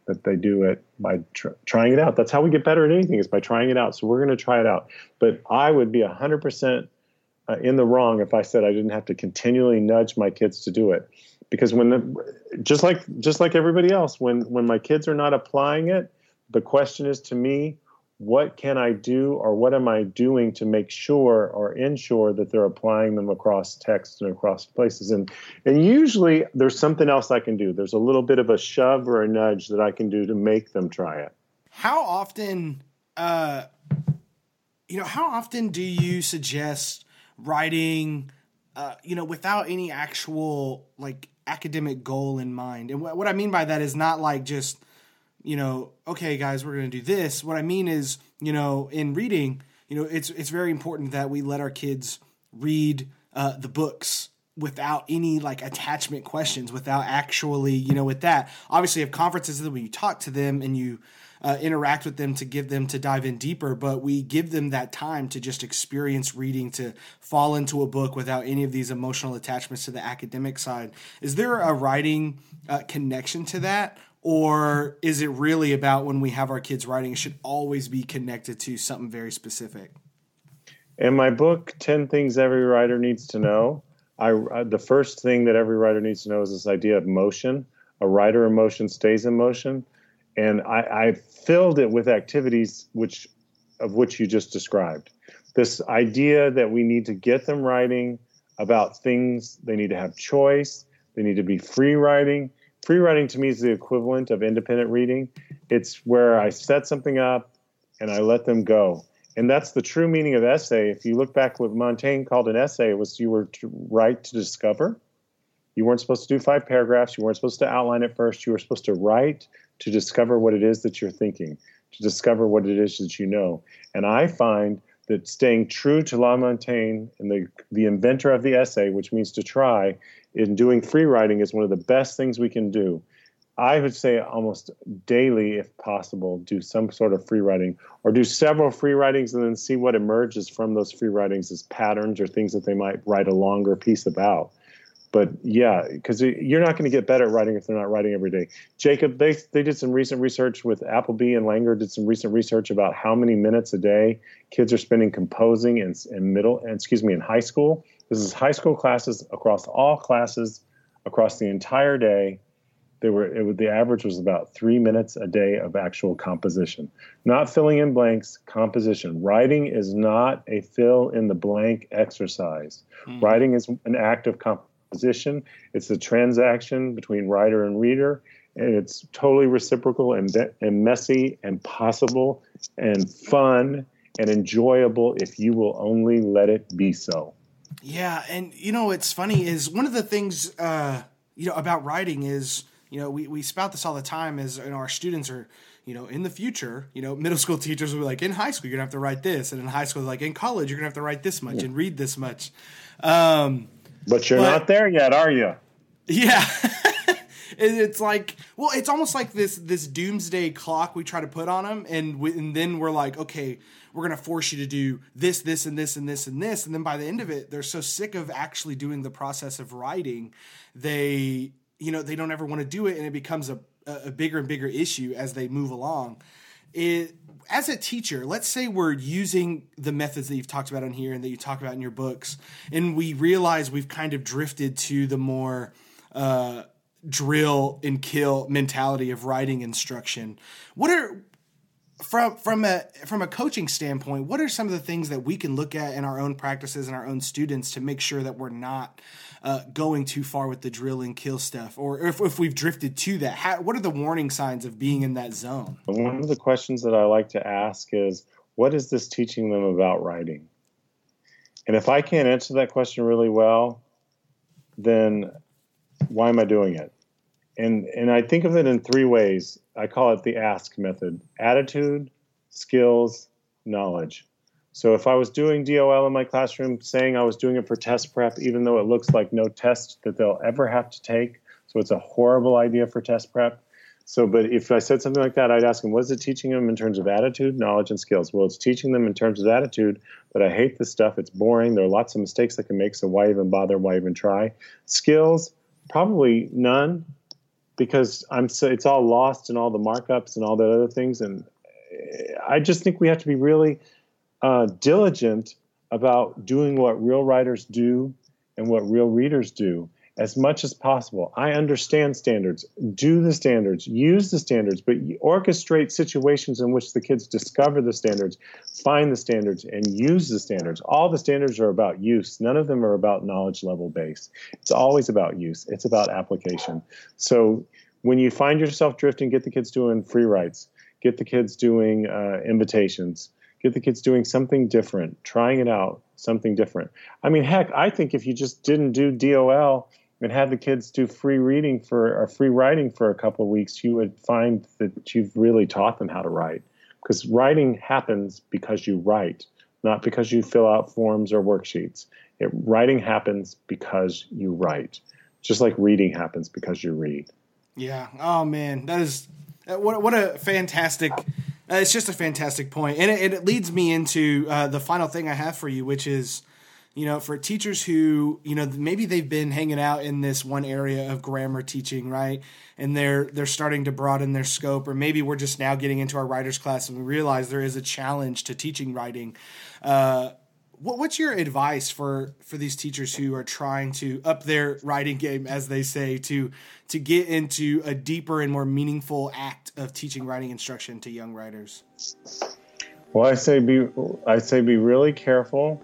that they do it by tr- trying it out. That's how we get better at anything, is by trying it out. So we're going to try it out. But I would be one hundred percent uh, in the wrong if I said I didn't have to continually nudge my kids to do it. Because when the, just like just like everybody else, when when my kids are not applying it, the question is to me, what can I do, or what am I doing to make sure or ensure that they're applying them across text and across places? And and usually there's something else I can do. There's a little bit of a shove or a nudge that I can do to make them try it. How often, uh, you know, how often do you suggest writing, uh, you know, without any actual like academic goal in mind? And wh- what I mean by that is not like just, you know, okay, guys, we're going to do this. What I mean is, you know, in reading, you know, it's it's very important that we let our kids read uh, the books without any like attachment questions, without actually, you know, with that. Obviously, you have conferences that when you talk to them and you uh, interact with them to give them to dive in deeper, but we give them that time to just experience reading, to fall into a book without any of these emotional attachments to the academic side. Is there a writing uh, connection to that? Or is it really about when we have our kids writing, it should always be connected to something very specific? In my book, ten Things Every Writer Needs to Know, I, uh, the first thing that every writer needs to know is this idea of motion. A writer in motion stays in motion. And I, I filled it with activities which of which you just described. This idea that we need to get them writing about things, they need to have choice, they need to be free writing. Free writing to me is the equivalent of independent reading. It's where I set something up and I let them go. And that's the true meaning of essay. If you look back, what Montaigne called an essay was you were to write to discover. You weren't supposed to do five paragraphs. You weren't supposed to outline it first. You were supposed to write to discover what it is that you're thinking, to discover what it is that you know. And I find that staying true to La Montaigne and the, the inventor of the essay, which means to try, in doing free writing is one of the best things we can do. I would say almost daily, if possible, do some sort of free writing, or do several free writings and then see what emerges from those free writings as patterns or things that they might write a longer piece about. But yeah, because you're not going to get better at writing if they're not writing every day. Jacob, they they did some recent research with Appleby and Langer, did some recent research about how many minutes a day kids are spending composing in, in middle, excuse me, in high school. This is high school classes across all classes, across the entire day. They were it would, the average was about three minutes a day of actual composition, not filling in blanks. Composition. Writing is not a fill in the blank exercise. Mm-hmm. Writing is an act of composition. It's a transaction between writer and reader, and it's totally reciprocal and and messy and possible and fun and enjoyable if you will only let it be so. Yeah, and you know what's funny is one of the things uh, you know about writing is, you know, we, we spout this all the time is, you know, our students are, you know, in the future, you know, middle school teachers will be like, in high school, you're going to have to write this. And in high school, like in college, you're going to have to write this much yeah. and read this much. Um, but you're but, not there yet, are you? Yeah. It's like, well, it's almost like this this doomsday clock we try to put on them. And, we, and then we're like, okay, we're going to force you to do this, this, and this, and this, and this. And then by the end of it, they're so sick of actually doing the process of writing, they... you know, they don't ever want to do it, and it becomes a, a bigger and bigger issue as they move along. It, as a teacher, let's say we're using the methods that you've talked about on here and that you talk about in your books, and we realize we've kind of drifted to the more uh, drill and kill mentality of writing instruction. What are From from a from a coaching standpoint, what are some of the things that we can look at in our own practices and our own students to make sure that we're not uh, going too far with the drill and kill stuff, or if, if we've drifted to that? How, what are the warning signs of being in that zone? One of the questions that I like to ask is, what is this teaching them about writing? And if I can't answer that question really well, then why am I doing it? And and I think of it in three ways. I call it the ask method: attitude, skills, knowledge. So if I was doing D O L in my classroom, saying I was doing it for test prep, even though it looks like no test that they'll ever have to take, so it's a horrible idea for test prep. So, but if I said something like that, I'd ask them, what is it teaching them in terms of attitude, knowledge, and skills? Well, it's teaching them in terms of attitude that I hate this stuff. It's boring. There are lots of mistakes I can make, so why even bother? Why even try? Skills, probably none. because I'm so it's all lost in all the markups and all the other things. And I just think we have to be really uh, diligent about doing what real writers do and what real readers do as much as possible. I understand standards, do the standards, use the standards, but orchestrate situations in which the kids discover the standards, find the standards, and use the standards. All the standards are about use. None of them are about knowledge level base. It's always about use. It's about application. So when you find yourself drifting, get the kids doing free writes, get the kids doing uh, invitations, get the kids doing something different, trying it out, something different. I mean, heck, I think if you just didn't do D O L and had the kids do free reading for or free writing for a couple of weeks, you would find that you've really taught them how to write. Because writing happens because you write, not because you fill out forms or worksheets. It, writing happens because you write, just like reading happens because you read. Yeah. Oh man, that is what what a fantastic. Uh, it's just a fantastic point, and it, it leads me into uh, the final thing I have for you, which is, you know, for teachers who, you know, maybe they've been hanging out in this one area of grammar teaching, right? And they're they're starting to broaden their scope, or maybe we're just now getting into our writers class and we realize there is a challenge to teaching writing. Uh, what, what's your advice for, for these teachers who are trying to up their writing game, as they say, to to get into a deeper and more meaningful act of teaching writing instruction to young writers? Well, I say be I say be really careful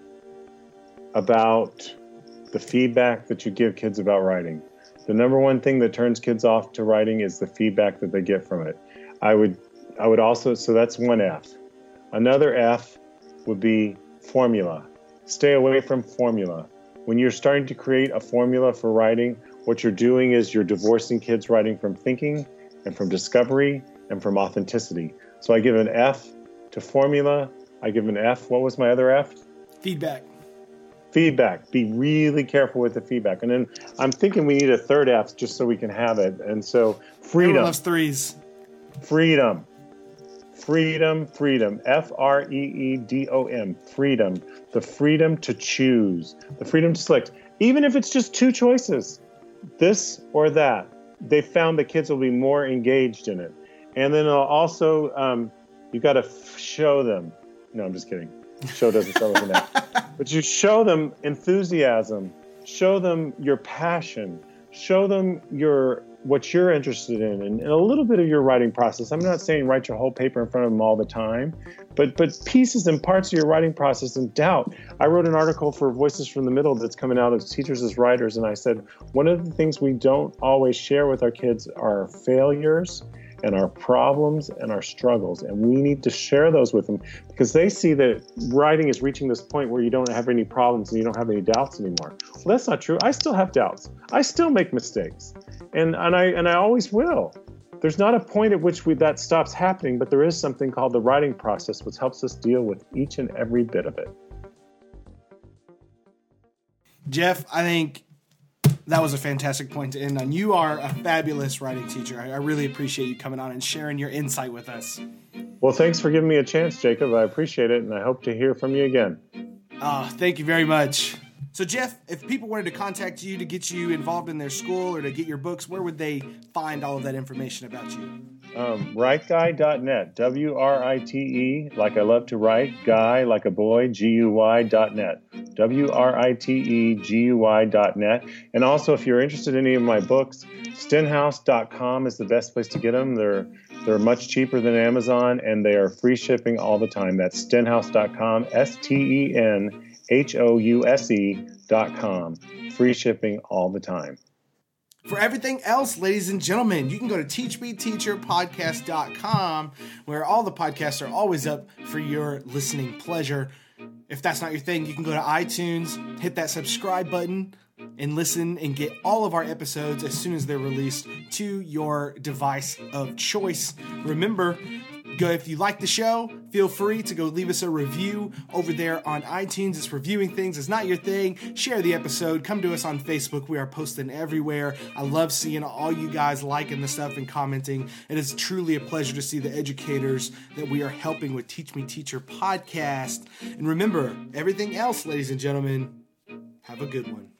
about the feedback that you give kids about writing. The number one thing that turns kids off to writing is the feedback that they get from it. I would I would also, so that's one F. Another F would be formula. Stay away from formula. When you're starting to create a formula for writing, what you're doing is you're divorcing kids writing from thinking and from discovery and from authenticity. So I give an F to formula. I give an F. What was my other F? Feedback. Feedback. Be really careful with the feedback. And then I'm thinking we need a third F just so we can have it. And so freedom. Everyone loves threes. Freedom. Freedom, freedom. F R E E D O M. Freedom. The freedom to choose. The freedom to select. Even if it's just two choices, this or that, they found the kids will be more engaged in it. And then also, um, you got to f- show them. No, I'm just kidding. Show doesn't start with an F. But you show them enthusiasm, show them your passion, show them your what you're interested in, and, and a little bit of your writing process. I'm not saying write your whole paper in front of them all the time, but but pieces and parts of your writing process in doubt. I wrote an article for Voices from the Middle that's coming out of teachers as writers, and I said one of the things we don't always share with our kids are failures and our problems and our struggles. And we need to share those with them because they see that writing is reaching this point where you don't have any problems and you don't have any doubts anymore. Well, that's not true. I still have doubts. I still make mistakes. And and I and I always will. There's not a point at which we, that stops happening, but there is something called the writing process, which helps us deal with each and every bit of it. Jeff, I think that was a fantastic point to end on. You are a fabulous writing teacher. I, I really appreciate you coming on and sharing your insight with us. Well, thanks for giving me a chance, Jacob. I appreciate it, and I hope to hear from you again. Oh, thank you very much. So, Jeff, if people wanted to contact you to get you involved in their school or to get your books, where would they find all of that information about you? Um, write guy dot net, W R I T E, like I love to write, guy, like a boy, G U Y dot net, W R I T E G U Y dot net. And also, if you're interested in any of my books, stenhouse dot com is the best place to get them. They're they're much cheaper than Amazon, and they are free shipping all the time. That's stenhouse dot com, S T E N H O U S E dot com. Free shipping all the time. For everything else, ladies and gentlemen, you can go to teach me teacher podcast dot com, where all the podcasts are always up for your listening pleasure. If that's not your thing, you can go to iTunes, hit that subscribe button, and listen and get all of our episodes as soon as they're released to your device of choice. Remember, go if you like the show, feel free to go leave us a review over there on iTunes. It's reviewing things. It's not your thing. Share the episode. Come to us on Facebook. We are posting everywhere. I love seeing all you guys liking the stuff and commenting. It is truly a pleasure to see the educators that we are helping with Teach Me Teacher podcast. And remember, everything else, ladies and gentlemen, have a good one.